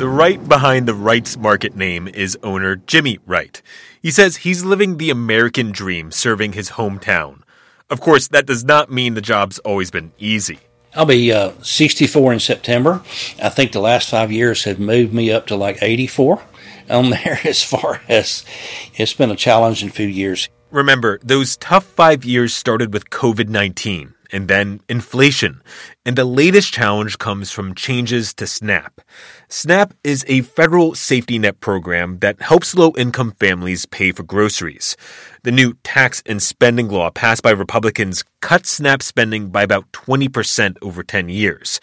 The Wright behind the Wright's Market name is owner Jimmy Wright. He says he's living the American dream serving his hometown. Of course, that does not mean the job's always been easy. I'll be 64 in September. I think the last 5 years have moved me up to like 84 on there as far as it's been a challenging few years. Remember, those tough 5 years started with COVID-19 and then inflation. And the latest challenge comes from changes to SNAP. SNAP is a federal safety net program that helps low-income families pay for groceries. The new tax and spending law passed by Republicans cut SNAP spending by about 20% over 10 years.